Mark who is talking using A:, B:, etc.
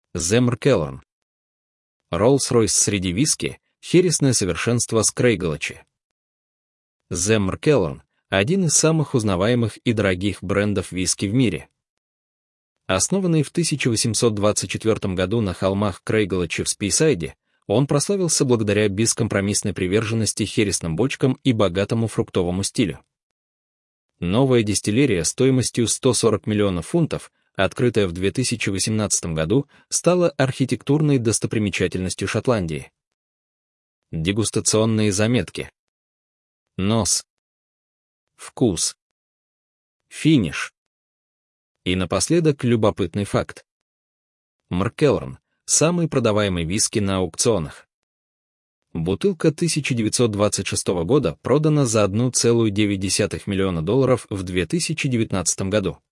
A: Macallan. Rolls-Royce среди виски, хересное совершенство с Крейголачи. Macallan – один из самых узнаваемых и дорогих брендов виски в мире. Основанный в 1824 году на холмах Крейголачи в Спейсайде, он прославился благодаря бескомпромиссной приверженности хересным бочкам и богатому фруктовому стилю. Новая дистиллерия стоимостью 140 миллионов фунтов, открытая в 2018 году, стала архитектурной достопримечательностью Шотландии. Дегустационные заметки. Нос. Вкус. Финиш. И напоследок любопытный факт. Macallan – самый продаваемый виски на аукционах. Бутылка 1926 года продана за $1,9 миллиона в 2019 году.